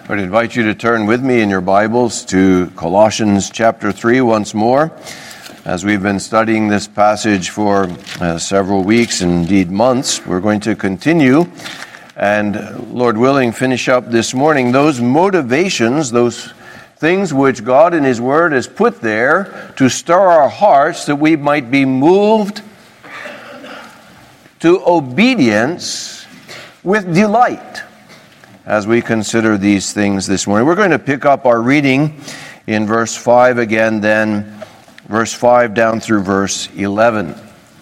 I would invite you to turn with me in your Bibles to Colossians chapter 3 once more. As we've been studying this passage for several weeks, indeed months, we're going to continue and, Lord willing, finish up this morning those motivations, those things which God in His Word has put there to stir our hearts that we might be moved to obedience with delight. As we consider these things this morning, we're going to pick up our reading in verse 5 again, then verse 5 down through verse 11.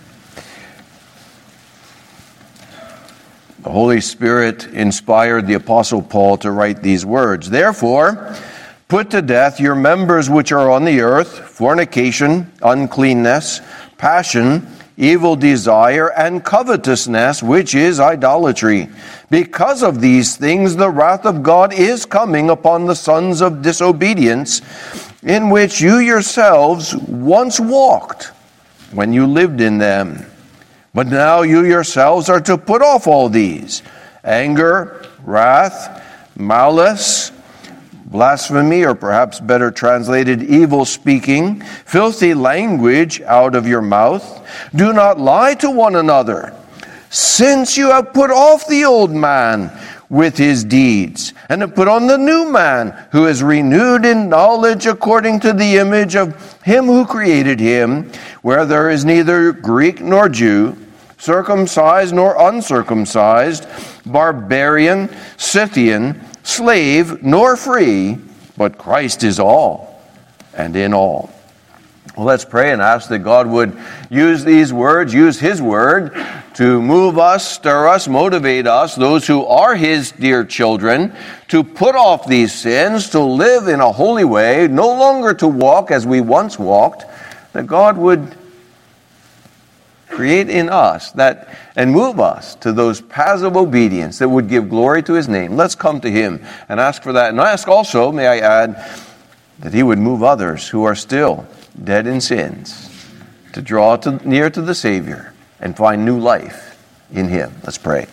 The Holy Spirit inspired the Apostle Paul to write these words. Therefore, put to death your members which are on the earth, fornication, uncleanness, passion, evil desire, and covetousness, which is idolatry. Because of these things, the wrath of God is coming upon the sons of disobedience, in which you yourselves once walked when you lived in them. But now you yourselves are to put off all these: anger, wrath, malice, blasphemy, or perhaps better translated, evil speaking, filthy language out of your mouth. Do not lie to one another, since you have put off the old man with his deeds, and have put on the new man, who is renewed in knowledge according to the image of him who created him, where there is neither Greek nor Jew, circumcised nor uncircumcised, barbarian, Scythian, slave nor free, but Christ is all and in all. Well, let's pray and ask that God would use these words, use His Word to move us, stir us, motivate us, those who are His dear children, to put off these sins, to live in a holy way, no longer to walk as we once walked, that God would create in us that and move us to those paths of obedience that would give glory to His name. Let's come to Him and ask for that. And I ask also, may I add, that He would move others who are still dead in sins to draw near to the Savior and find new life in Him. Let's pray.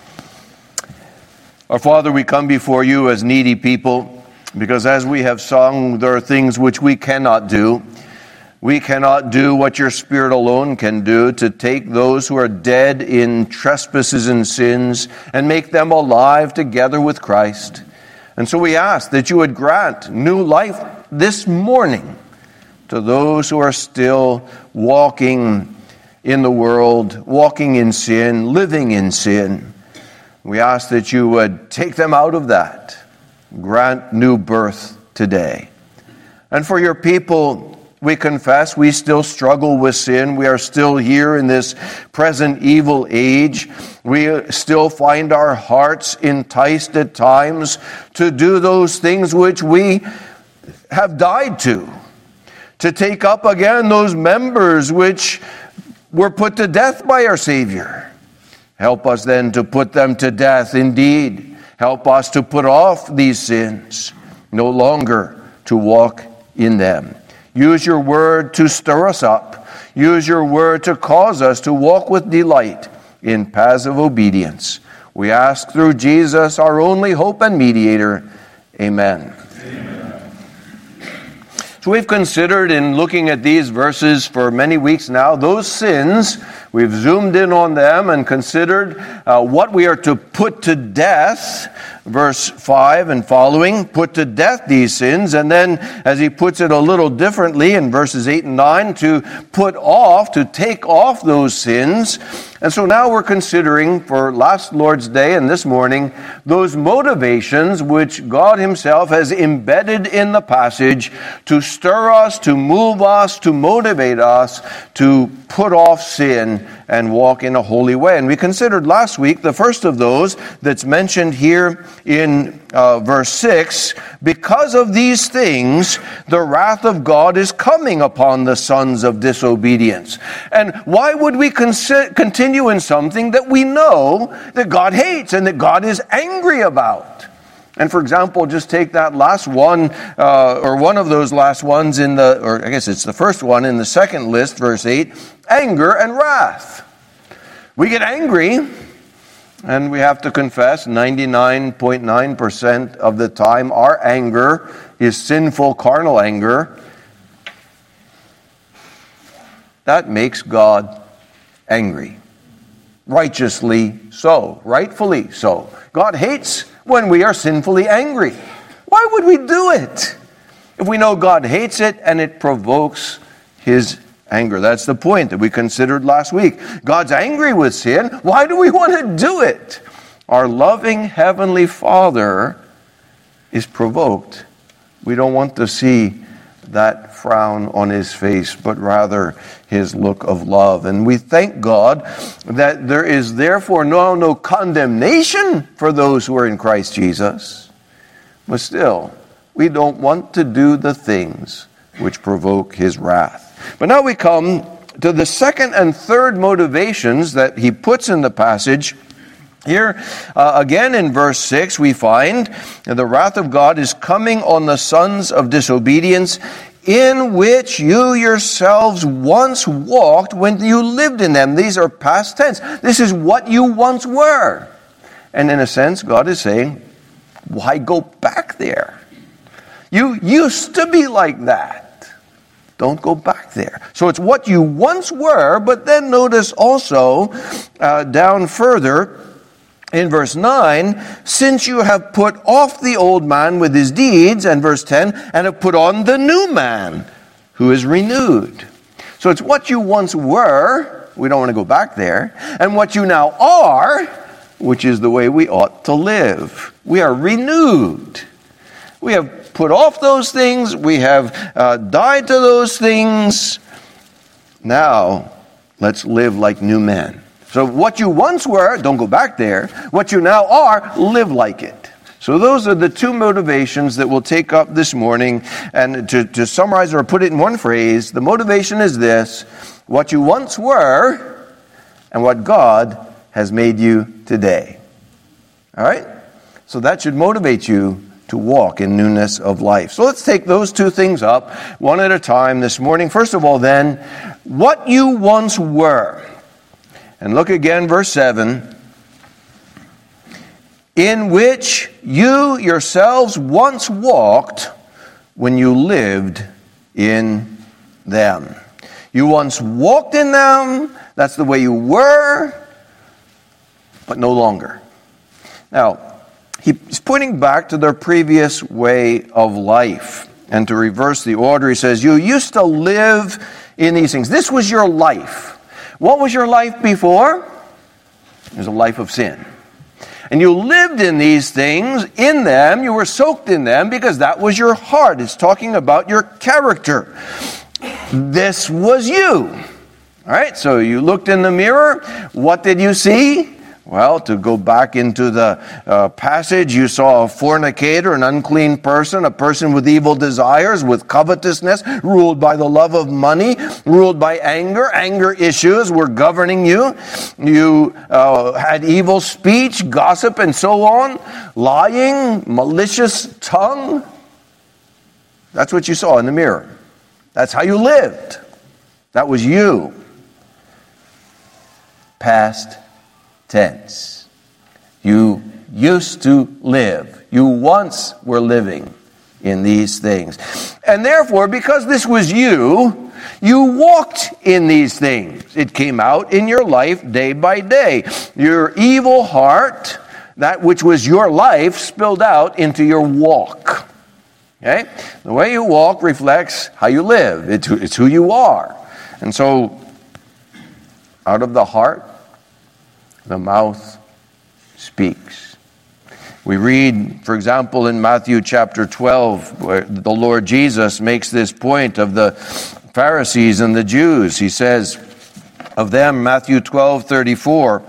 Our Father, we come before You as needy people, because as we have sung, there are things which we cannot do. We cannot do what Your Spirit alone can do, to take those who are dead in trespasses and sins and make them alive together with Christ. And so we ask that You would grant new life this morning to those who are still walking in the world, walking in sin, living in sin. We ask that You would take them out of that, grant new birth today. And for Your people, we confess we still struggle with sin. We are still here in this present evil age. We still find our hearts enticed at times to do those things which we have died to take up again those members which were put to death by our Savior. Help us then to put them to death indeed. Help us to put off these sins, no longer to walk in them. Use Your Word to stir us up. Use Your Word to cause us to walk with delight in paths of obedience. We ask through Jesus, our only hope and mediator. Amen. So we've considered in looking at these verses for many weeks now, those sins, we've zoomed in on them and considered what we are to put to death. Verse 5 and following, put to death these sins. And then, as he puts it a little differently in verses 8 and 9, to put off, to take off those sins. And so now we're considering, for last Lord's Day and this morning, those motivations which God Himself has embedded in the passage to stir us, to move us, to motivate us to put off sin and walk in a holy way. And we considered last week the first of those that's mentioned here in verse 6. Because of these things, the wrath of God is coming upon the sons of disobedience. And why would we continue in something that we know that God hates and that God is angry about? And for example, just take that last one, or one of those last ones or I guess it's the first one in the second list, verse 8, anger and wrath. We get angry And we have to confess 99.9% of the time our anger is sinful, carnal anger. That makes God angry. Righteously so, rightfully so. God hates when we are sinfully angry. Why would we do it? If we know God hates it and it provokes His anger. That's the point that we considered last week. God's angry with sin. Why do we want to do it? Our loving Heavenly Father is provoked. We don't want to see that frown on His face, but rather His look of love. And we thank God that there is therefore no condemnation for those who are in Christ Jesus. But still, we don't want to do the things which provoke His wrath. But now we come to the second and third motivations that he puts in the passage. Here, again in verse 6, we find that the wrath of God is coming on the sons of disobedience, in which you yourselves once walked when you lived in them. These are past tense. This is what you once were. And in a sense, God is saying, why go back there? You used to be like that. Don't go back there. So it's what you once were, but then notice also down further in verse 9, since you have put off the old man with his deeds, and verse 10, and have put on the new man who is renewed. So it's what you once were, we don't want to go back there, and what you now are, which is the way we ought to live. We are renewed. We have put off those things. We have died to those things. Now, let's live like new men. So what you once were, don't go back there. What you now are, live like it. So those are the two motivations that we'll take up this morning. And to summarize or put it in one phrase, the motivation is this: what you once were and what God has made you today. All right? So that should motivate you to walk in newness of life. So let's take those two things up one at a time this morning. First of all, then, what you once were. And look again, verse 7. In which you yourselves once walked when you lived in them. You once walked in them. That's the way you were, but no longer. Now, he's pointing back to their previous way of life. And to reverse the order, he says, you used to live in these things. This was your life. What was your life before? It was a life of sin. And you lived in these things, in them, you were soaked in them because that was your heart. It's talking about your character. This was you. All right, so you looked in the mirror. What did you see? Well, to go back into the passage, you saw a fornicator, an unclean person, a person with evil desires, with covetousness, ruled by the love of money, ruled by anger. Anger issues were governing you. You had evil speech, gossip, and so on, lying, malicious tongue. That's what you saw in the mirror. That's how you lived. That was you. Past tense. You used to live. You once were living in these things. And therefore, because this was you, you walked in these things. It came out in your life day by day. Your evil heart, that which was your life, spilled out into your walk. Okay? The way you walk reflects how you live. It's who you are. And so, out of the heart, the mouth speaks. We read, for example, in Matthew chapter 12, where the Lord Jesus makes this point of the Pharisees and the Jews. He says of them, Matthew 12:34,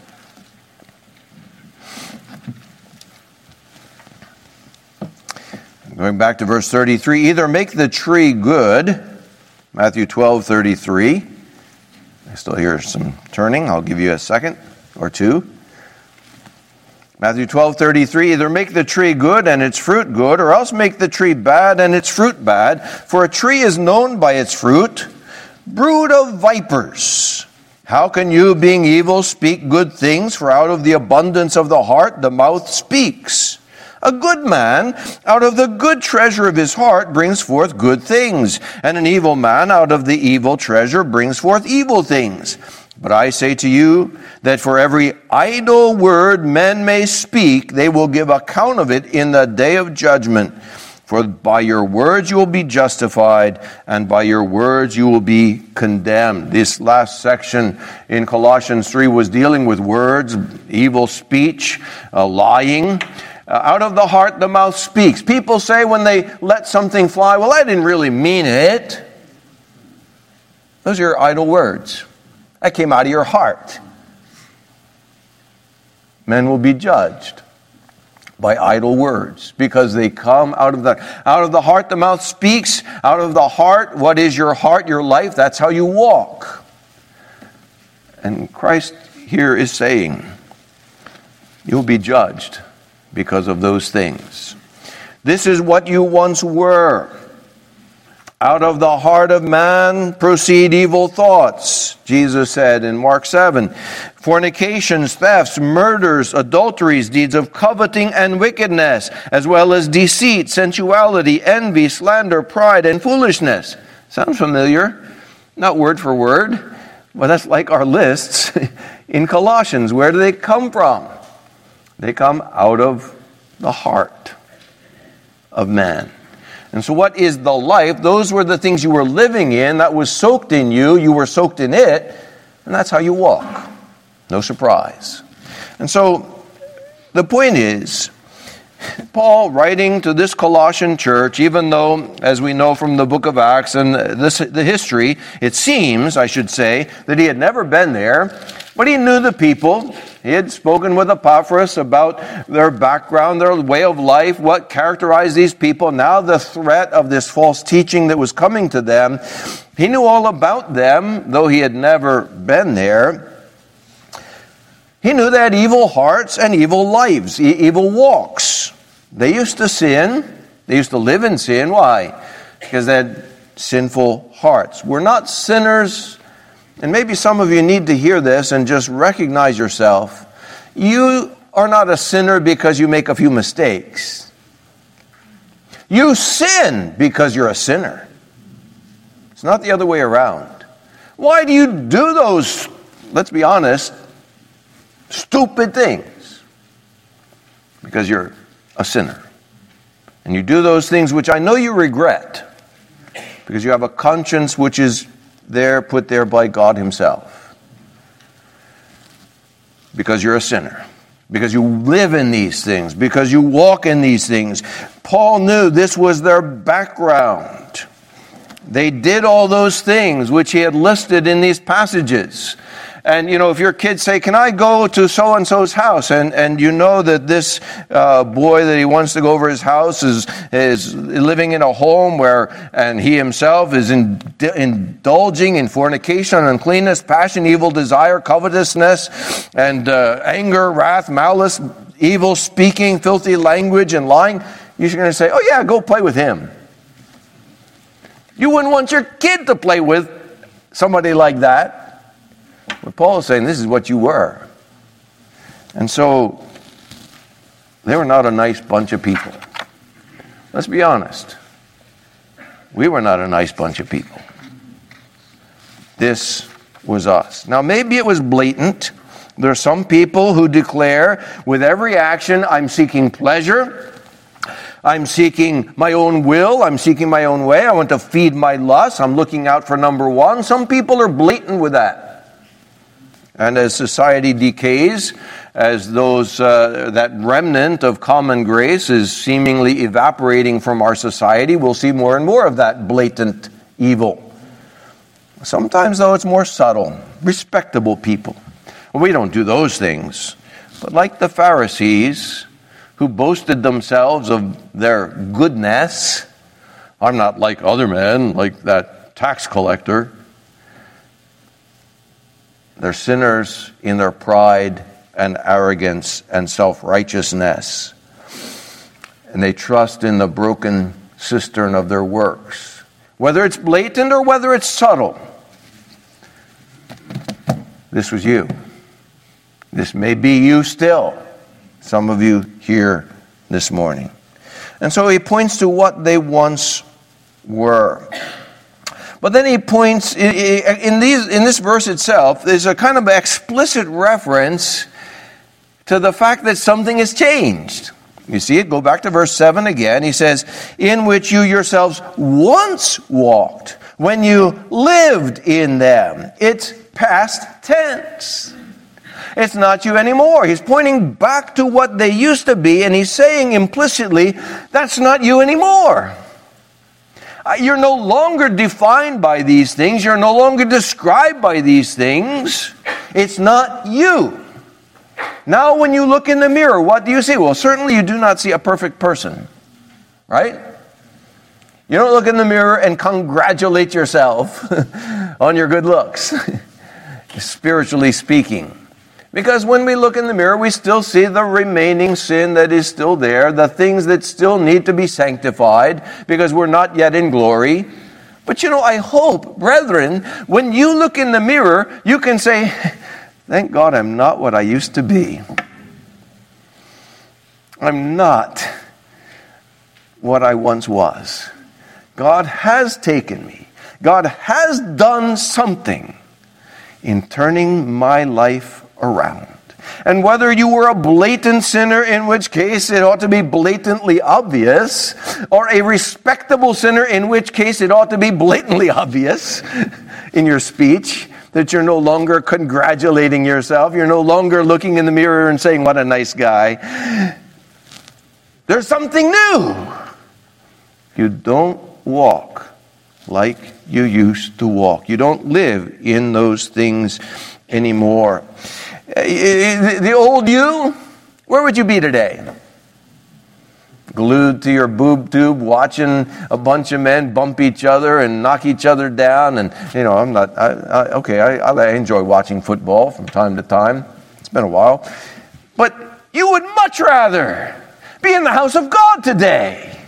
going back to verse 33, either make the tree good, Matthew 12:33. I still hear some turning. I'll give you a second or two. Matthew 12:33, either make the tree good and its fruit good, or else make the tree bad and its fruit bad. For a tree is known by its fruit. Brood of vipers, How can you, being evil, speak good things? For out of the abundance of the heart, the mouth speaks. A good man, out of the good treasure of his heart, brings forth good things. And an evil man, out of the evil treasure, brings forth evil things. But I say to you that for every idle word men may speak, they will give account of it in the day of judgment. For by your words you will be justified, and by your words you will be condemned. This last section in Colossians 3 was dealing with words, evil speech, lying. Out of the heart the mouth speaks. People say when they let something fly, well, I didn't really mean it. Those are your idle words. That came out of your heart. Men will be judged by idle words, because they come out of the heart the mouth speaks. Out of the heart, what is your heart, your life? That's how you walk. And Christ here is saying, you'll be judged because of those things. This is what you once were. Out of the heart of man proceed evil thoughts, Jesus said in Mark 7. Fornications, thefts, murders, adulteries, deeds of coveting and wickedness, as well as deceit, sensuality, envy, slander, pride, and foolishness. Sounds familiar? Not word for word, but that's like our lists in Colossians. Where do they come from? They come out of the heart of man. And so what is the life? Those were the things you were living in. That was soaked in you. You were soaked in it. And that's how you walk. No surprise. And so the point is, Paul writing to this Colossian church, even though, as we know from the book of Acts and the history, it seems, I should say, that he had never been there, but he knew the people. He had spoken with Epaphras about their background, their way of life, what characterized these people. Now the threat of this false teaching that was coming to them. He knew all about them, though he had never been there. He knew they had evil hearts and evil lives, evil walks. They used to sin. They used to live in sin. Why? Because they had sinful hearts. We're not sinners. And maybe some of you need to hear this and just recognize yourself. You are not a sinner because you make a few mistakes. You sin because you're a sinner. It's not the other way around. Why do you do those, let's be honest, stupid things? Because you're a sinner. And you do those things which I know you regret, because you have a conscience which is put there by God himself. Because you're a sinner. Because you live in these things. Because you walk in these things. Paul knew this was their background. They did all those things which he had listed in these passages. And, if your kids say, can I go to so-and-so's house? And you know that this boy that he wants to go over his house is living in a home and he himself is indulging in fornication, uncleanness, passion, evil desire, covetousness, and anger, wrath, malice, evil speaking, filthy language, and lying. You're going to say, oh yeah, go play with him. You wouldn't want your kid to play with somebody like that. But Paul is saying this is what you were. And so they were not a nice bunch of people. Let's be honest. We were not a nice bunch of people. This was us. Now maybe it was blatant. There are some people who declare with every action, I'm seeking pleasure. I'm seeking my own will. I'm seeking my own way. I want to feed my lust. I'm looking out for number one. Some people are blatant with that. And as society decays, as that remnant of common grace is seemingly evaporating from our society, we'll see more and more of that blatant evil. Sometimes, though, it's more subtle. Respectable people. Well, we don't do those things. But like the Pharisees, who boasted themselves of their goodness, I'm not like other men, like that tax collector. They're sinners in their pride and arrogance and self-righteousness. And they trust in the broken cistern of their works. Whether it's blatant or whether it's subtle. this was you. This may be you still. Some of you here this morning. And so he points to what they once were. But then he points, in this verse itself, there's a kind of explicit reference to the fact that something has changed. You see it? Go back to verse 7 again. He says, in which you yourselves once walked, when you lived in them. It's past tense. It's not you anymore. He's pointing back to what they used to be, and he's saying implicitly, that's not you anymore. You're no longer defined by these things. You're no longer described by these things. It's not you. Now when you look in the mirror, what do you see? Well, certainly you do not see a perfect person, right? You don't look in the mirror and congratulate yourself on your good looks, spiritually speaking. Because when we look in the mirror, we still see the remaining sin that is still there, the things that still need to be sanctified, because we're not yet in glory. But I hope, brethren, when you look in the mirror, you can say, thank God I'm not what I used to be. I'm not what I once was. God has taken me. God has done something in turning my life around. And whether you were a blatant sinner, in which case it ought to be blatantly obvious, or a respectable sinner, in which case it ought to be blatantly obvious in your speech, that you're no longer congratulating yourself, you're no longer looking in the mirror and saying, what a nice guy. There's something new. You don't walk like you used to walk. You don't live in those things anymore. The old you, where would you be today? Glued to your boob tube, watching a bunch of men bump each other and knock each other down. And, I enjoy watching football from time to time. It's been a while. But you would much rather be in the house of God today.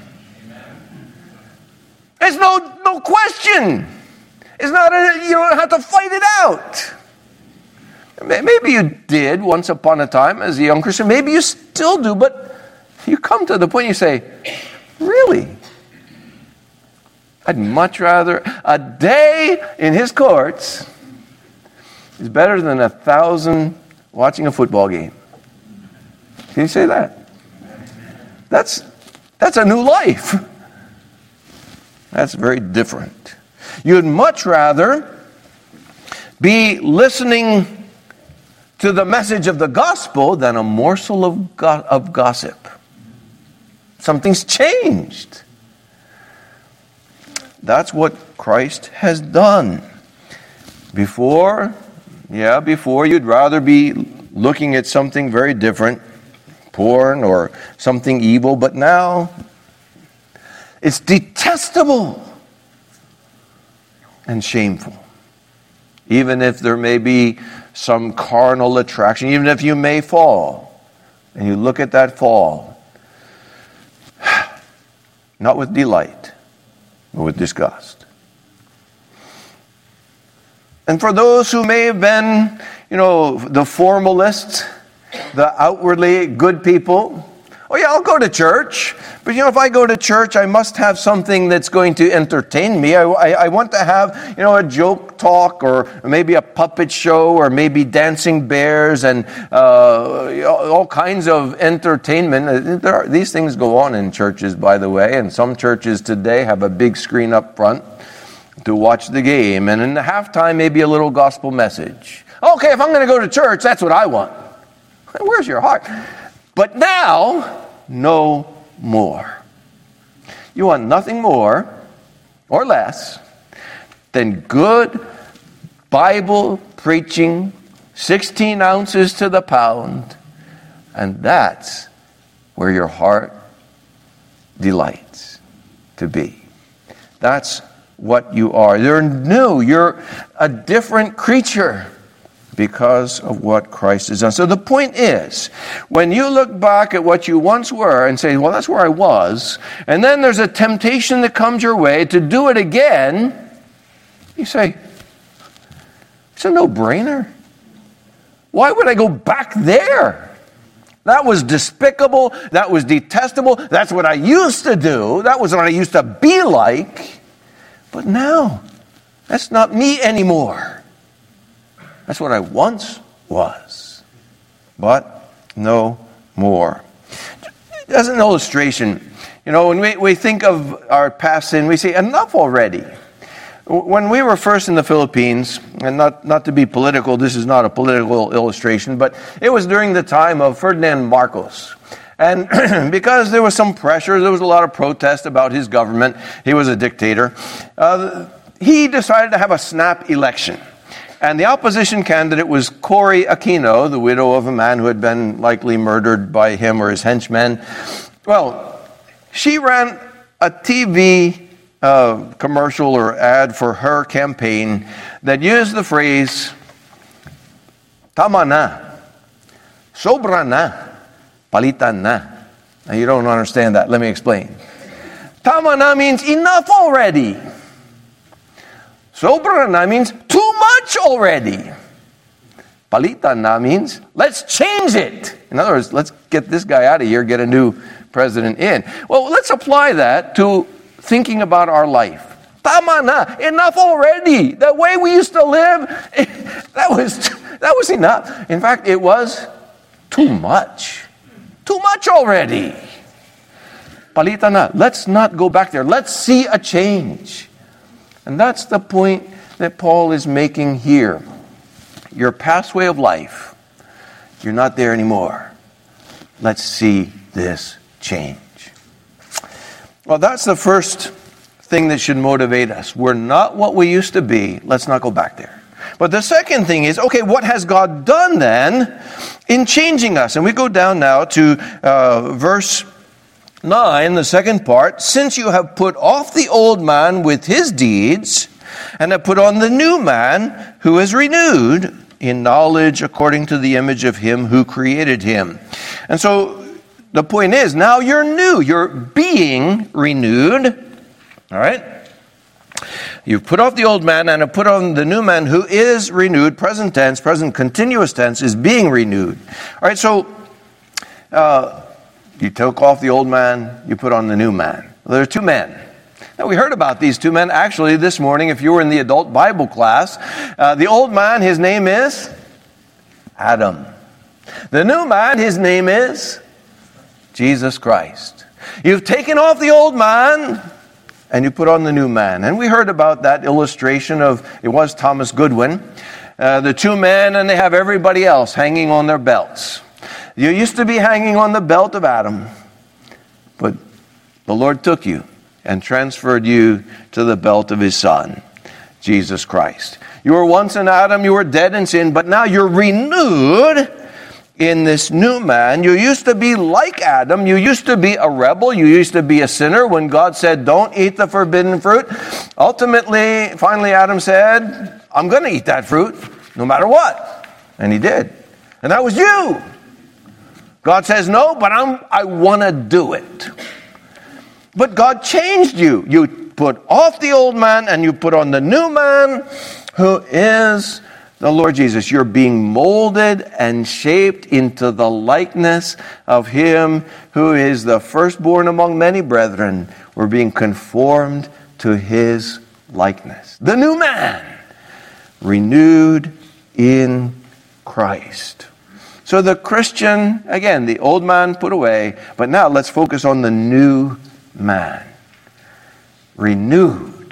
There's no question. It's not, you don't have to fight it out. Maybe you did once upon a time as a young Christian. Maybe you still do, but you come to the point you say, really? I'd much rather a day in his courts is better than 1,000 watching a football game. Can you say that? That's a new life. That's very different. You'd much rather be listening to the message of the gospel than a morsel of gossip. Something's changed. That's what Christ has done. Before you'd rather be looking at something very different, porn or something evil, but now it's detestable and shameful. Even if there may be some carnal attraction, even if you may fall, and you look at that fall, not with delight, but with disgust. And for those who may have been, the formalists, the outwardly good people, I'll go to church, but if I go to church, I must have something that's going to entertain me. I want to have, a joke talk, or maybe a puppet show, or maybe dancing bears, and all kinds of entertainment. These things go on in churches, by the way, and some churches today have a big screen up front to watch the game, and in the halftime, maybe a little gospel message. Okay, if I'm going to go to church, that's what I want. Where's your heart? But now, no more. You want nothing more or less than good Bible preaching, 16 ounces to the pound, and that's where your heart delights to be. That's what you are. You're new. You're a different creature because of what Christ has done. So the point is, when you look back at what you once were and say, well, that's where I was, and then there's a temptation that comes your way to do it again, you say, it's a no-brainer. Why would I go back there? That was despicable. That was detestable. That's what I used to do. That was what I used to be like. But now, that's not me anymore. That's what I once was. But no more. As an illustration, when we think of our past sin, we say, enough already. When we were first in the Philippines, and not to be political, this is not a political illustration, but it was during the time of Ferdinand Marcos. And because there was some pressure, there was a lot of protest about his government, he was a dictator, he decided to have a snap election. And the opposition candidate was Cory Aquino, the widow of a man who had been likely murdered by him or his henchmen. Well, she ran a TV commercial or ad for her campaign that used the phrase, "Tama na, sobra na, palitan na." Now you don't understand that. Let me explain. Tama na means enough already. Sobra na means too much already. Palitan na means let's change it. In other words, let's get this guy out of here, get a new president in. Well, let's apply that to thinking about our life. Tama na, enough already. The way we used to live, that was enough. In fact, it was too much. Too much already. Palitan na. Let's not go back there. Let's see a change. And that's the point that Paul is making here. Your past way of life, you're not there anymore. Let's see this change. Well, that's the first thing that should motivate us. We're not what we used to be. Let's not go back there. But the second thing is, okay, what has God done then in changing us? And we go down now to verse 9, the second part. Since you have put off the old man with his deeds, and have put on the new man who is renewed in knowledge according to the image of him who created him. And so the point is, now you're new. You're being renewed. All right? You've put off the old man and have put on the new man who is renewed. Present tense, present continuous tense is being renewed. All right, so you took off the old man, you put on the new man. Well, there are two men. Now, we heard about these two men actually this morning if you were in the adult Bible class. The old man, his name is Adam. The new man, his name is Jesus Christ. You've taken off the old man and you put on the new man. And we heard about that illustration it was Thomas Goodwin. The two men, and they have everybody else hanging on their belts. You used to be hanging on the belt of Adam, but the Lord took you and transferred you to the belt of his Son, Jesus Christ. You were once in Adam, you were dead in sin, but now you're renewed in this new man. You used to be like Adam. You used to be a rebel. You used to be a sinner. When God said, don't eat the forbidden fruit, finally Adam said, I'm going to eat that fruit no matter what. And he did. And that was you. God says, no, but I want to do it. But God changed you. You put off the old man and you put on the new man who is the Lord Jesus. You're being molded and shaped into the likeness of him who is the firstborn among many brethren. We're being conformed to his likeness. The new man, renewed in Christ. So the Christian, again, the old man put away, but now let's focus on the new man. Renewed.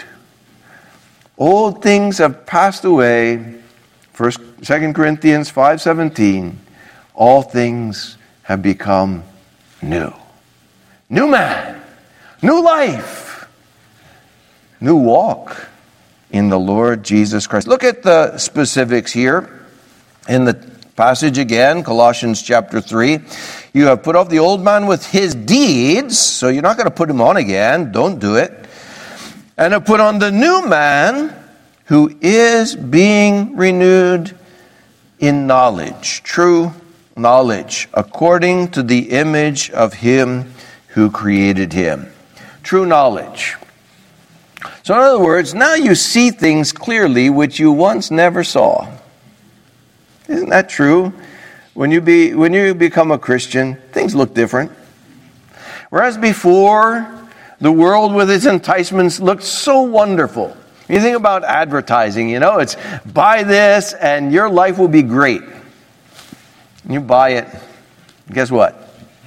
Old things have passed away. 2 Corinthians 5:17. All things have become new. New man. New life. New walk in the Lord Jesus Christ. Look at the specifics here in the passage again, Colossians chapter 3. You have put off the old man with his deeds, so you're not going to put him on again. Don't do it. And have put on the new man who is being renewed in knowledge, true knowledge, according to the image of him who created him. True knowledge. So in other words, now you see things clearly which you once never saw. Isn't that true? When you become a Christian, things look different. Whereas before, the world with its enticements looked so wonderful. You think about advertising, it's buy this and your life will be great. You buy it, guess what?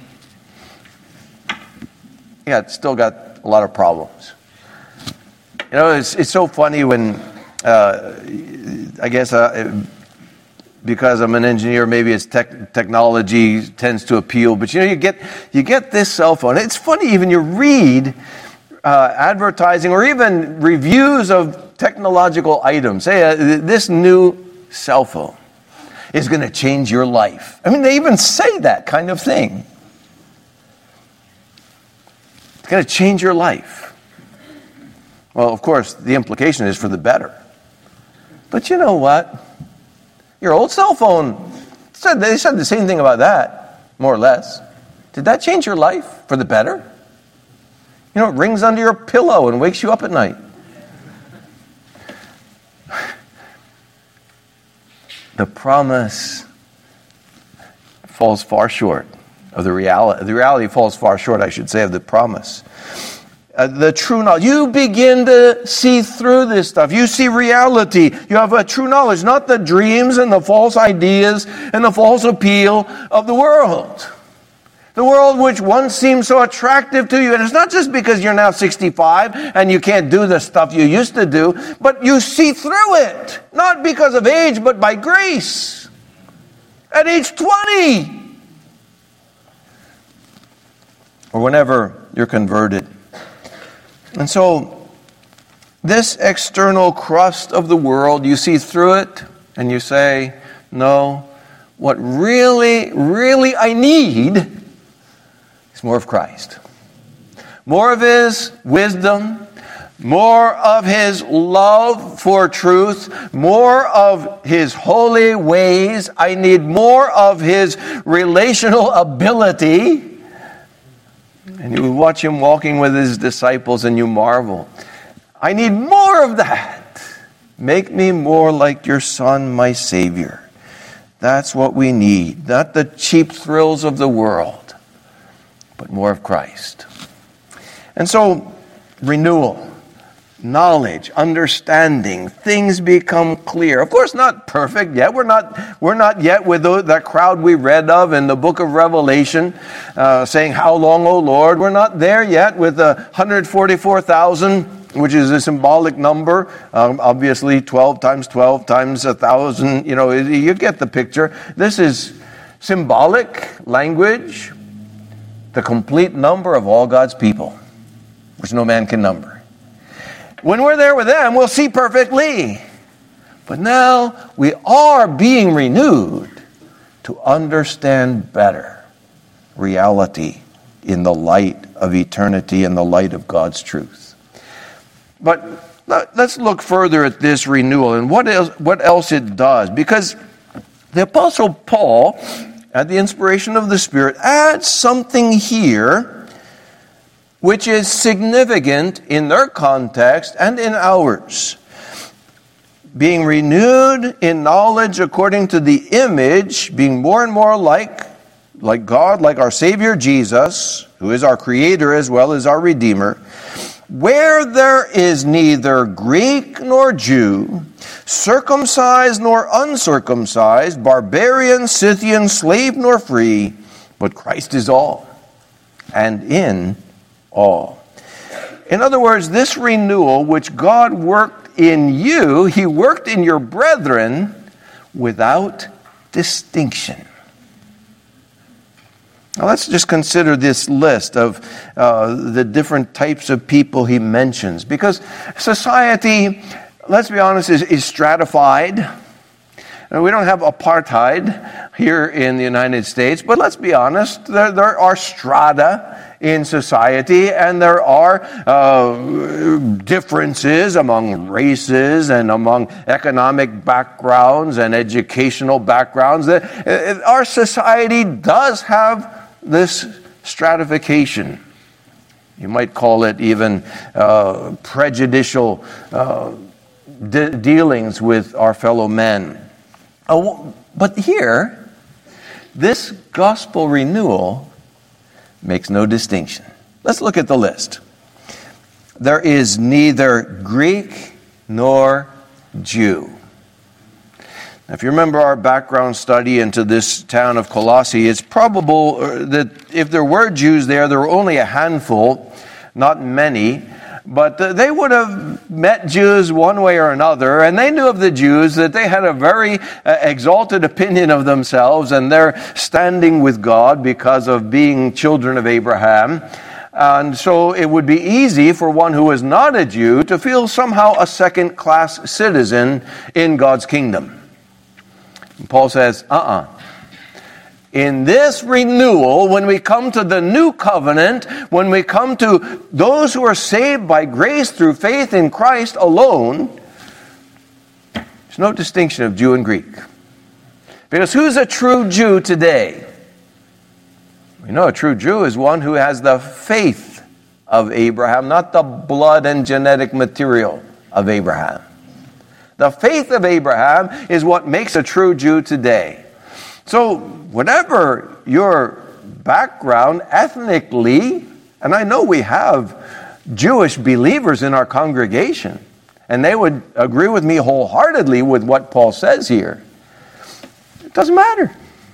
It's still got a lot of problems. It's so funny when, I guess, because I'm an engineer, maybe it's technology tends to appeal. But you get this cell phone. It's funny, even you read advertising or even reviews of technological items. Say this new cell phone is going to change your life. I mean, they even say that kind of thing. It's going to change your life. Well, of course, the implication is for the better. But you know what? Your old cell phone, they said the same thing about that, more or less. Did that change your life for the better? It rings under your pillow and wakes you up at night. The promise falls far short of the reality. The reality falls far short, I should say, of the promise. The true knowledge. You begin to see through this stuff. You see reality. You have a true knowledge, not the dreams and the false ideas and the false appeal of the world. The world which once seemed so attractive to you. And it's not just because you're now 65 and you can't do the stuff you used to do, but you see through it. Not because of age, but by grace. At age 20. Or whenever you're converted. And so, this external crust of the world, you see through it and you say, no, what really, really I need is more of Christ. More of His wisdom, more of His love for truth, more of His holy ways. I need more of His relational ability. And you watch Him walking with His disciples and you marvel. I need more of that. Make me more like your Son, my Savior. That's what we need. Not the cheap thrills of the world, but more of Christ. And so, renewal, knowledge, understanding, things become clear. Of course, not perfect yet. We're not yet with that crowd we read of in the book of Revelation, saying, "How long, O Lord?" We're not there yet with the 144,000, which is a symbolic number. Obviously, 12 times 12 times 1,000. You get the picture. This is symbolic language, the complete number of all God's people, which no man can number. When we're there with them, we'll see perfectly. But now we are being renewed to understand better reality in the light of eternity, in the light of God's truth. But let's look further at this renewal and what else it does. Because the Apostle Paul, at the inspiration of the Spirit, adds something here which is significant in their context and in ours. Being renewed in knowledge according to the image, being more and more like God, like our Savior Jesus, who is our Creator as well as our Redeemer, where there is neither Greek nor Jew, circumcised nor uncircumcised, barbarian, Scythian, slave nor free, but Christ is all, and in all. In other words, this renewal which God worked in you, He worked in your brethren without distinction. Now let's just consider this list of the different types of people he mentions. Because society, let's be honest, is stratified. We don't have apartheid here in the United States, but let's be honest, there are strata in society, and there are differences among races and among economic backgrounds and educational backgrounds. Our society does have this stratification. You might call it even prejudicial dealings with our fellow men. But here, this gospel renewal makes no distinction. Let's look at the list. There is neither Greek nor Jew. Now, if you remember our background study into this town of Colossae, it's probable that if there were Jews there were only a handful, not many. But they would have met Jews one way or another, and they knew of the Jews that they had a very exalted opinion of themselves and their standing with God because of being children of Abraham. And so it would be easy for one who is not a Jew to feel somehow a second-class citizen in God's kingdom. And Paul says, In this renewal, when we come to the new covenant, when we come to those who are saved by grace through faith in Christ alone, there's no distinction of Jew and Greek. Because who's a true Jew today? We know a true Jew is one who has the faith of Abraham, not the blood and genetic material of Abraham. The faith of Abraham is what makes a true Jew today. So, whatever your background ethnically, and I know we have Jewish believers in our congregation, and they would agree with me wholeheartedly with what Paul says here. It doesn't matter.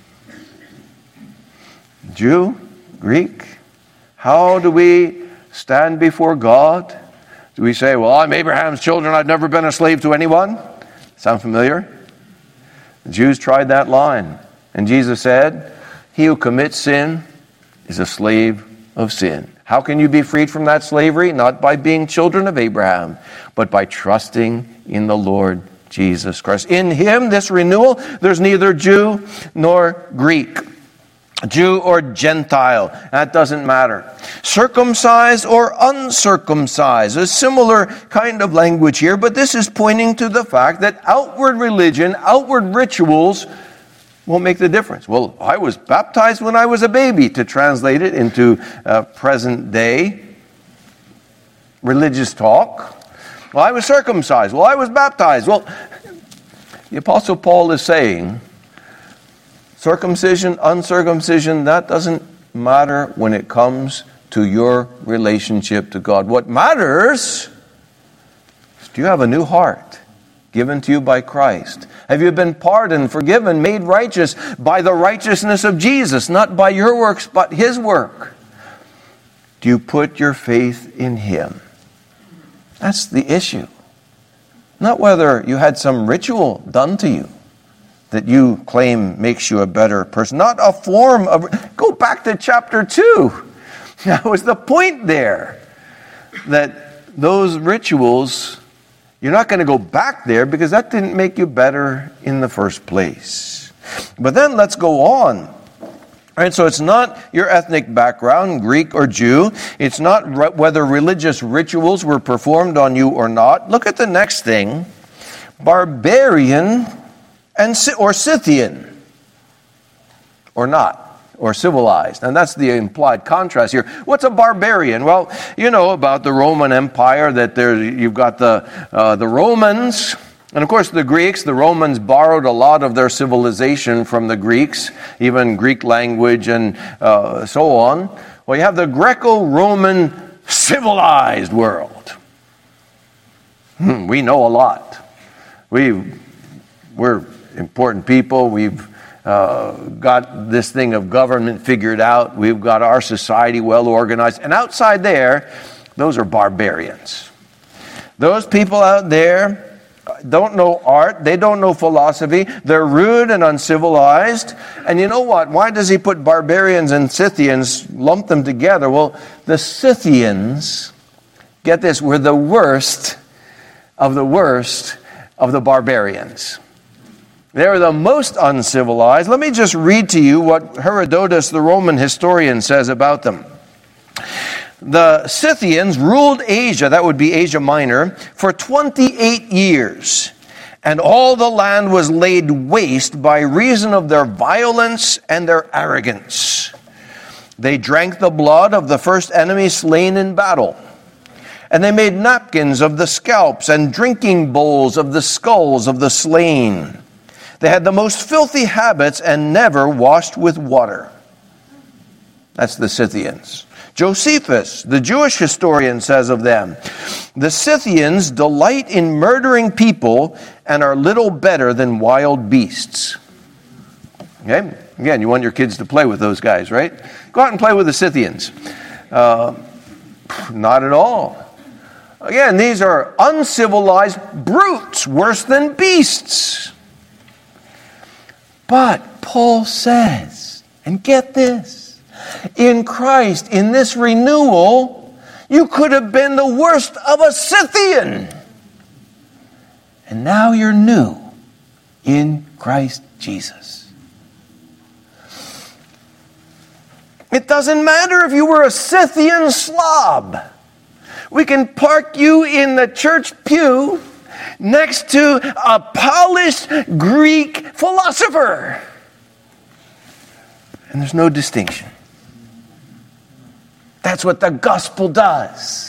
Jew, Greek, how do we stand before God? Do we say, well, I'm Abraham's children, I've never been a slave to anyone? Sound familiar? The Jews tried that line. And Jesus said, he who commits sin is a slave of sin. How can you be freed from that slavery? Not by being children of Abraham, but by trusting in the Lord Jesus Christ. In him, this renewal, there's neither Jew nor Greek. Jew or Gentile, that doesn't matter. Circumcised or uncircumcised, a similar kind of language here, but this is pointing to the fact that outward religion, outward rituals won't make the difference. Well, I was baptized when I was a baby, to translate it into present day religious talk. Well, I was circumcised. Well, I was baptized. Well, the Apostle Paul is saying, circumcision, uncircumcision, that doesn't matter when it comes to your relationship to God. What matters is, do you have a new heart given to you by Christ? Have you been pardoned, forgiven, made righteous by the righteousness of Jesus, not by your works, but his work? Do you put your faith in him? That's the issue. Not whether you had some ritual done to you that you claim makes you a better person. Not a form of... Go back to chapter 2. That was the point there. That those rituals, you're not going to go back there because that didn't make you better in the first place. But then let's go on. All right, so it's not your ethnic background, Greek or Jew. It's not whether religious rituals were performed on you or not. Look at the next thing. Barbarian or Scythian, or not, or civilized. And that's the implied contrast here. What's a barbarian? Well, you know about the Roman Empire, that you've got the Romans, and of course the Greeks. The Romans borrowed a lot of their civilization from the Greeks, even Greek language and so on. Well, you have the Greco-Roman civilized world. We know a lot. We're important people. We've got this thing of government figured out. We've got our society well organized. And outside there, those are barbarians. Those people out there don't know art. They don't know philosophy. They're rude and uncivilized. And you know what? Why does he put barbarians and Scythians, lump them together? Well, the Scythians, get this, were the worst of the barbarians. They were the most uncivilized. Let me just read to you what Herodotus, the Roman historian, says about them. The Scythians ruled Asia, that would be Asia Minor, for 28 years. And all the land was laid waste by reason of their violence and their arrogance. They drank the blood of the first enemy slain in battle. And they made napkins of the scalps and drinking bowls of the skulls of the slain. They had the most filthy habits and never washed with water. That's the Scythians. Josephus, the Jewish historian, says of them, the Scythians delight in murdering people and are little better than wild beasts. Okay? Again, you want your kids to play with those guys, right? Go out and play with the Scythians. Not at all. Again, these are uncivilized brutes, worse than beasts. But Paul says, and get this, in Christ, in this renewal, you could have been the worst of a Scythian. And now you're new in Christ Jesus. It doesn't matter if you were a Scythian slob. We can park you in the church pew next to a polished Greek philosopher. And there's no distinction. That's what the gospel does.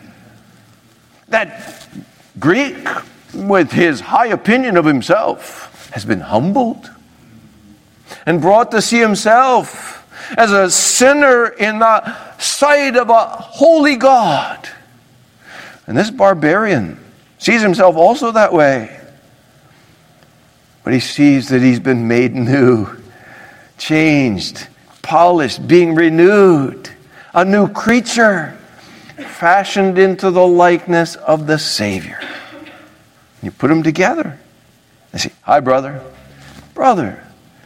That Greek, with his high opinion of himself, has been humbled and brought to see himself as a sinner in the sight of a holy God. And this barbarian sees himself also that way. But he sees that he's been made new, changed, polished, being renewed. A new creature, fashioned into the likeness of the Savior. You put them together. They say, hi, brother. Brother.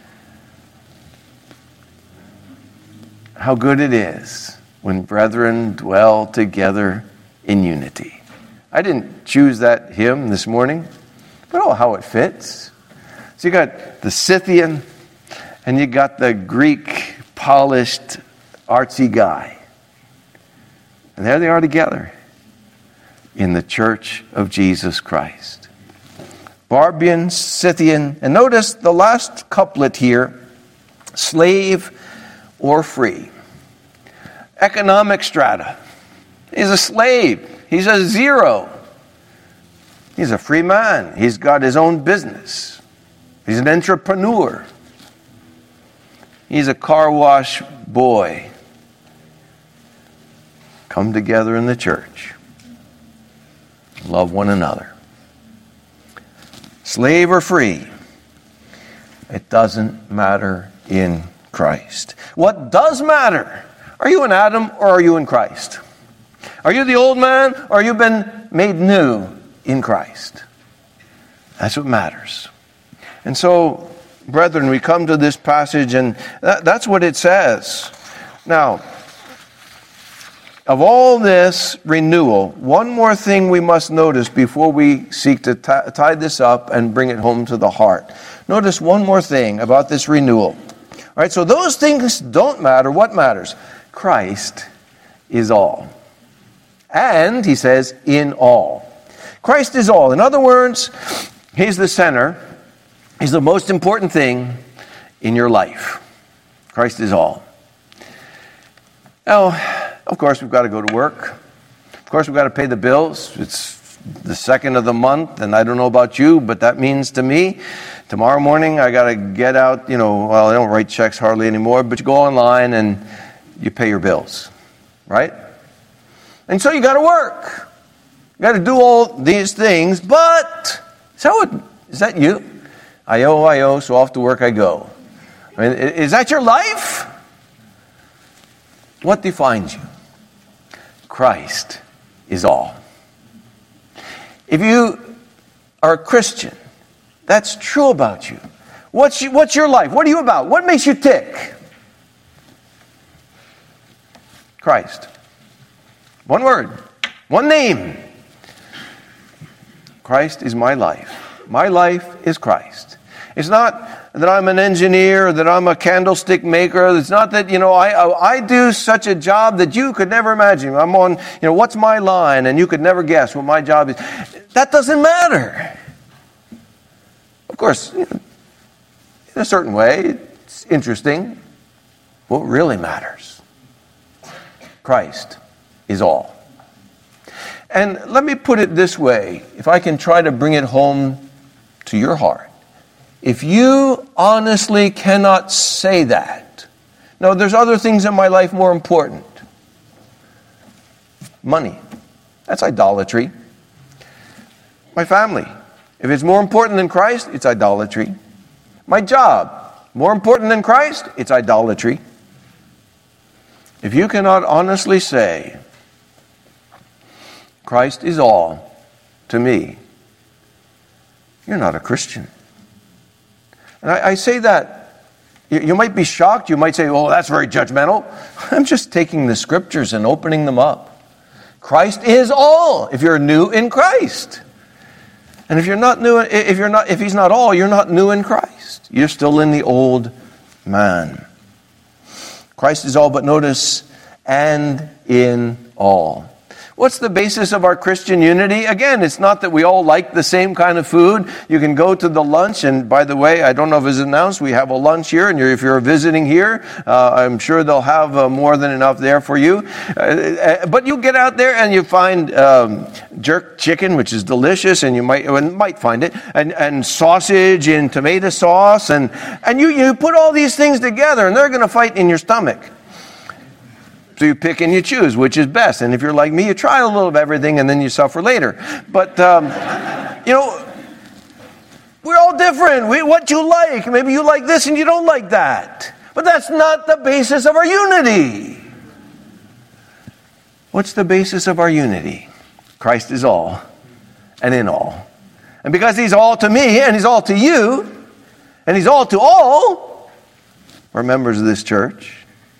How good it is when brethren dwell together in unity. I didn't choose that hymn this morning, but oh, how it fits. So you got the Scythian, and you got the Greek, polished, artsy guy. And there they are together in the church of Jesus Christ. Barbarian, Scythian, and notice the last couplet here, slave or free. Economic strata. He's a slave. He's a zero. He's a free man. He's got his own business. He's an entrepreneur. He's a car wash boy. Come together in the church. Love one another. Slave or free, it doesn't matter in Christ. What does matter? Are you in Adam or are you in Christ? Are you the old man or have you been made new in Christ? That's what matters. And so, brethren, we come to this passage and that's what it says. Now, of all this renewal, one more thing we must notice before we seek to tie this up and bring it home to the heart. Notice one more thing about this renewal. All right, so those things don't matter. What matters? Christ is all. And, he says, in all. Christ is all. In other words, he's the center. He's the most important thing in your life. Christ is all. Now, of course, we've got to go to work. Of course, we've got to pay the bills. It's the second of the month, and I don't know about you, but that means to me, tomorrow morning I got to get out, I don't write checks hardly anymore, but you go online and you pay your bills, right? And so you got to work. You got to do all these things, but is that you? I owe, so off to work I go. I mean, is that your life? What defines you? Christ is all. If you are a Christian, that's true about you. What's your life? What are you about? What makes you tick? Christ. One word. One name. Christ is my life. My life is Christ. It's not that I'm an engineer, or that I'm a candlestick maker. It's not that, I do such a job that you could never imagine. I'm on, what's my line? And you could never guess what my job is. That doesn't matter. Of course, in a certain way, it's interesting. What really matters? Christ is all. And let me put it this way, if I can try to bring it home to your heart. if you honestly cannot say that, no, there's other things in my life more important. Money, that's idolatry. My family, if it's more important than Christ, it's idolatry. My job, more important than Christ, it's idolatry. If you cannot honestly say, Christ is all to me, you're not a Christian. And I say that, you might be shocked, you might say, oh, that's very judgmental. I'm just taking the scriptures and opening them up. Christ is all, if you're new in Christ. And if you're not new, if he's not all, you're not new in Christ. You're still in the old man. Christ is all, but notice, and in all. What's the basis of our Christian unity? Again, it's not that we all like the same kind of food. You can go to the lunch, and by the way, I don't know if it's announced, we have a lunch here, and if you're visiting here, I'm sure they'll have more than enough there for you. But you get out there and you find jerk chicken, which is delicious, and you might find it, and sausage in tomato sauce, and you put all these things together, and they're going to fight in your stomach. So you pick and you choose which is best. And if you're like me, you try a little of everything and then you suffer later. But, we're all different. What you like. Maybe you like this and you don't like that. But that's not the basis of our unity. What's the basis of our unity? Christ is all and in all. And because he's all to me and he's all to you and he's all to all, we're members of this church.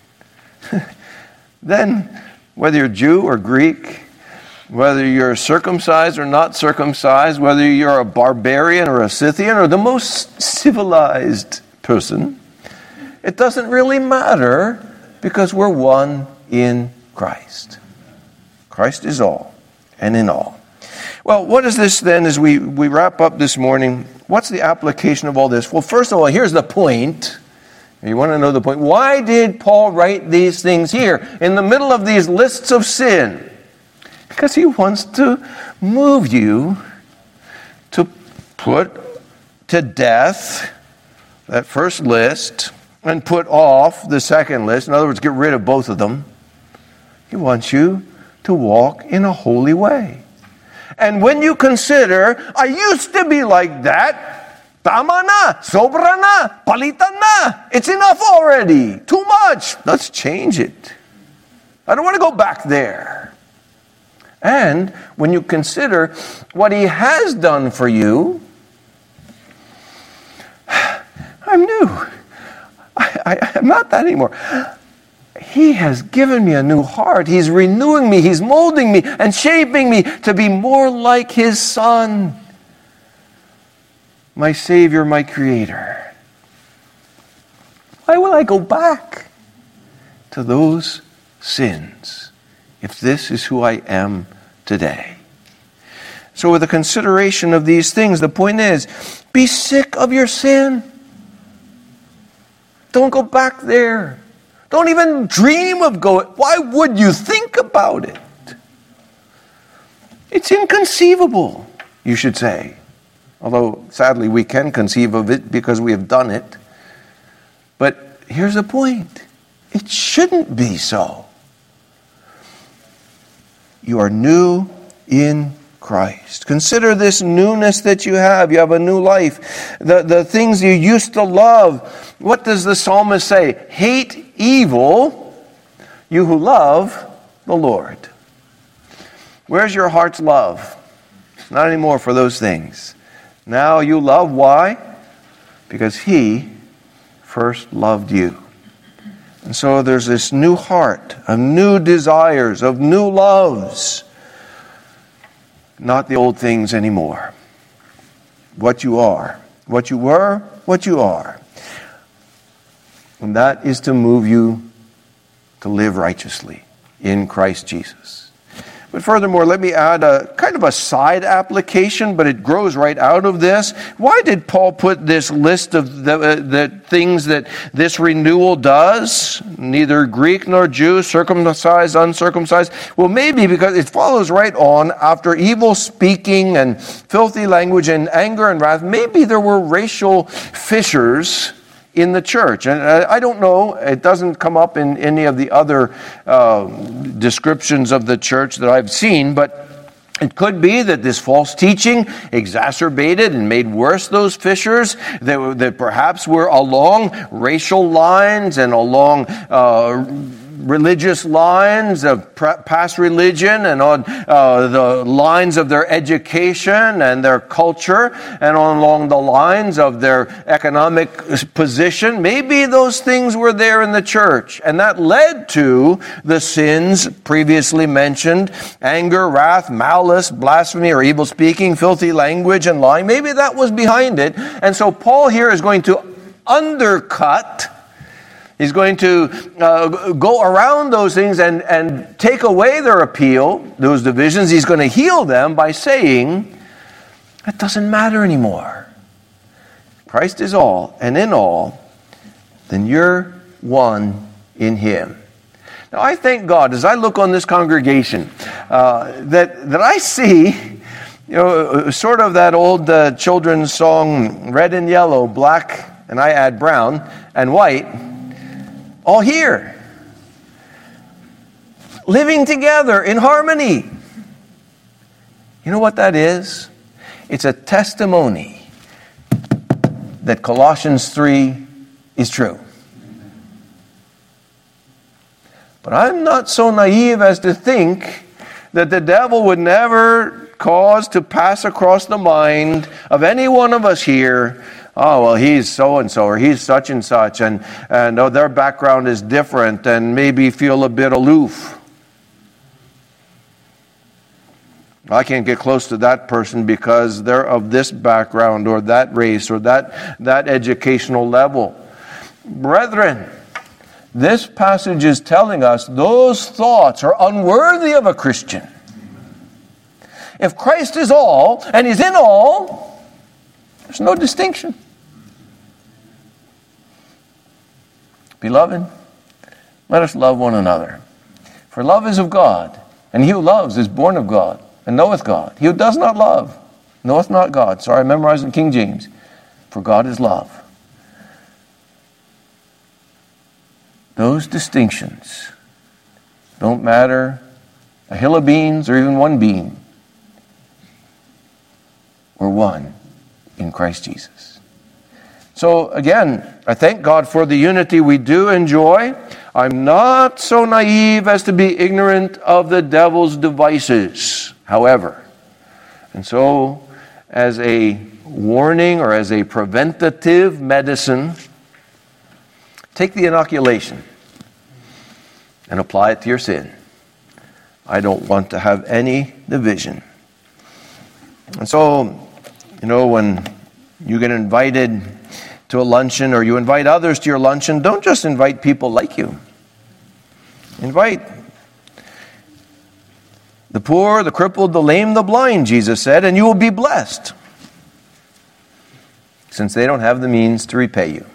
Then, whether you're Jew or Greek, whether you're circumcised or not circumcised, whether you're a barbarian or a Scythian or the most civilized person, it doesn't really matter because we're one in Christ. Christ is all and in all. Well, what is this then as we wrap up this morning? What's the application of all this? Well, first of all, here's the point. You want to know the point. Why did Paul write these things here in the middle of these lists of sin? Because he wants to move you to put to death that first list and put off the second list. In other words, get rid of both of them. He wants you to walk in a holy way. And when you consider, I used to be like that, tama na, sobra na, palitan na. It's enough already. Too much. Let's change it. I don't want to go back there. And when you consider what he has done for you, I'm new. I'm not that anymore. He has given me a new heart. He's renewing me. He's molding me and shaping me to be more like his Son. My Savior, my Creator. Why will I go back to those sins if this is who I am today? So with the consideration of these things, the point is, be sick of your sin. Don't go back there. Don't even dream of going. Why would you think about it? It's inconceivable, you should say. Although, sadly, we can conceive of it because we have done it. But here's the point. It shouldn't be so. You are new in Christ. Consider this newness that you have. You have a new life. The things you used to love. What does the psalmist say? Hate evil, you who love the Lord. Where's your heart's love? Not anymore for those things. Now you love. Why? Because he first loved you. And so there's this new heart of new desires, of new loves. Not the old things anymore. What you are. What you were, what you are. And that is to move you to live righteously in Christ Jesus. But furthermore, let me add a kind of a side application, but it grows right out of this. Why did Paul put this list of the things that this renewal does? Neither Greek nor Jew, circumcised, uncircumcised. Well, maybe because it follows right on after evil speaking and filthy language and anger and wrath. Maybe there were racial fissures in the church. And I don't know, it doesn't come up in any of the other descriptions of the church that I've seen, but it could be that this false teaching exacerbated and made worse those fissures that perhaps were along racial lines and along religious lines of past religion and on the lines of their education and their culture and along the lines of their economic position. Maybe those things were there in the church, and that led to the sins previously mentioned: anger, wrath, malice, blasphemy or evil speaking, filthy language, and lying. Maybe that was behind it. And so Paul here is going to undercut. He's going to go around those things and take away their appeal, those divisions. He's going to heal them by saying, it doesn't matter anymore. Christ is all, and in all, then you're one in Him. Now, I thank God, as I look on this congregation, that I see, sort of that old children's song, red and yellow, black, and I add brown, and white, all here, living together in harmony. You know what that is? It's a testimony that Colossians 3 is true. But I'm not so naive as to think that the devil would never cause to pass across the mind of any one of us here, oh, well, he's so-and-so, or he's such and such, and oh, their background is different, and maybe feel a bit aloof. I can't get close to that person because they're of this background, or that race, or that educational level. Brethren, this passage is telling us those thoughts are unworthy of a Christian. If Christ is all, and He's in all, there's no distinction. Beloved, let us love one another. For love is of God, and he who loves is born of God, and knoweth God. He who does not love knoweth not God. Sorry, I memorized in King James. For God is love. Those distinctions don't matter a hill of beans or even one bean. We're one in Christ Jesus. So again, I thank God for the unity we do enjoy. I'm not so naive as to be ignorant of the devil's devices, however. And so, as a warning or as a preventative medicine, take the inoculation and apply it to your sin. I don't want to have any division. And so, when you get invited to a luncheon or you invite others to your luncheon, don't just invite people like you. Invite the poor, the crippled, the lame, the blind, Jesus said, and you will be blessed, since they don't have the means to repay you.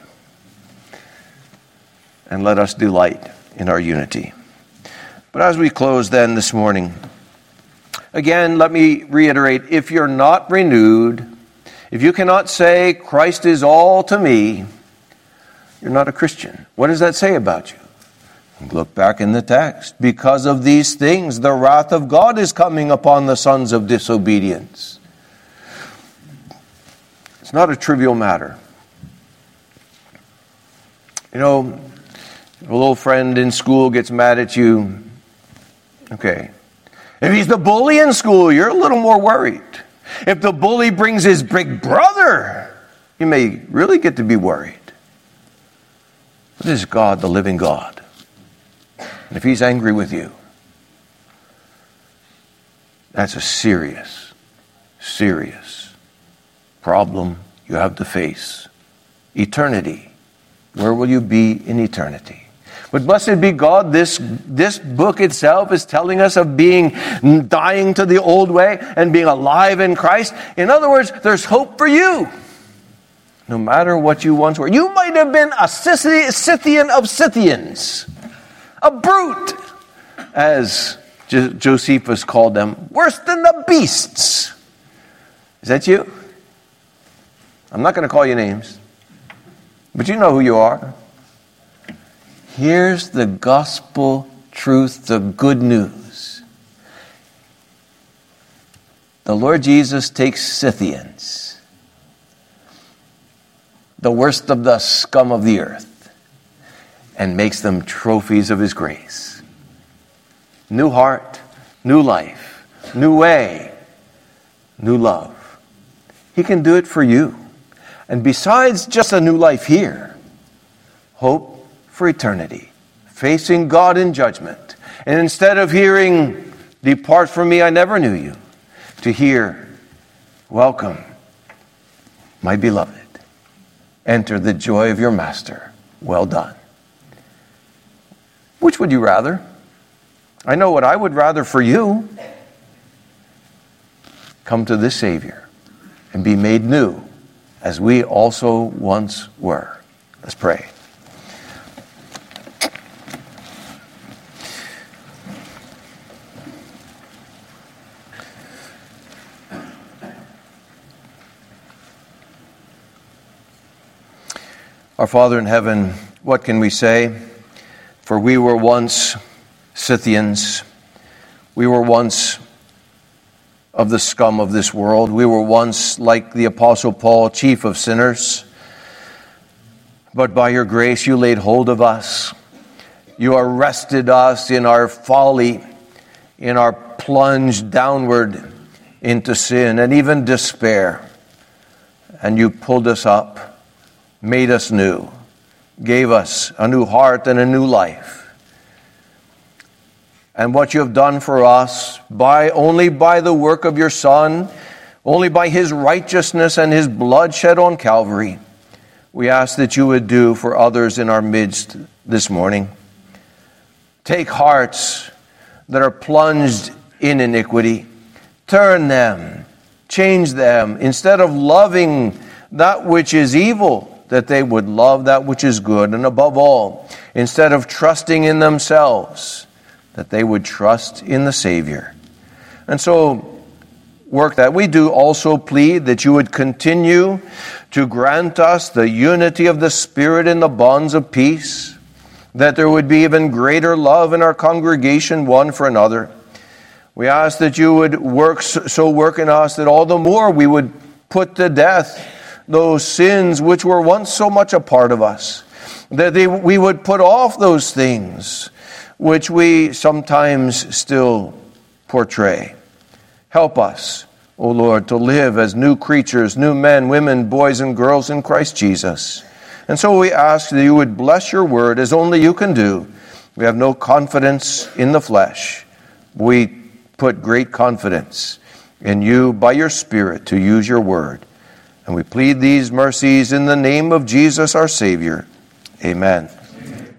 And let us delight in our unity. But as we close then this morning, again, let me reiterate, if you're not renewed, if you cannot say, Christ is all to me, you're not a Christian. What does that say about you? Look back in the text. Because of these things, the wrath of God is coming upon the sons of disobedience. It's not a trivial matter. A little friend in school gets mad at you. Okay. If he's the bully in school, you're a little more worried. If the bully brings his big brother, you may really get to be worried. But this is God, the living God. And if he's angry with you, that's a serious, serious problem you have to face. Eternity. Where will you be in eternity? But blessed be God, this book itself is telling us of dying to the old way and being alive in Christ. In other words, there's hope for you. No matter what you once were. You might have been a Scythian of Scythians. A brute, as Josephus called them. Worse than the beasts. Is that you? I'm not going to call you names. But you know who you are. Here's the gospel truth, the good news. The Lord Jesus takes Scythians, the worst of the scum of the earth, and makes them trophies of his grace. New heart, new life, new way, new love. He can do it for you. And besides just a new life here, hope for eternity, facing God in judgment. And instead of hearing, "Depart from me, I never knew you," to hear, "Welcome, my beloved. Enter the joy of your master. Well done." Which would you rather? I know what I would rather for you. Come to this Savior and be made new as we also once were. Let's pray. Our Father in heaven, what can we say? For we were once Scythians. We were once of the scum of this world. We were once, like the Apostle Paul, chief of sinners. But by your grace, you laid hold of us. You arrested us in our folly, in our plunge downward into sin and even despair. And you pulled us up, made us new, gave us a new heart and a new life. And what you have done for us, only by the work of your Son, only by his righteousness and his blood shed on Calvary, we ask that you would do for others in our midst this morning. Take hearts that are plunged in iniquity, turn them, change them. Instead of loving that which is evil, that they would love that which is good. And above all, instead of trusting in themselves, that they would trust in the Savior. And so, work that. We do also plead that you would continue to grant us the unity of the Spirit in the bonds of peace, that there would be even greater love in our congregation one for another. We ask that you would work in us that all the more we would put to death those sins which were once so much a part of us, that we would put off those things which we sometimes still portray. Help us, O Lord, to live as new creatures, new men, women, boys, and girls in Christ Jesus. And so we ask that you would bless your word as only you can do. We have no confidence in the flesh. We put great confidence in you by your Spirit to use your word. And we plead these mercies in the name of Jesus our Savior. Amen.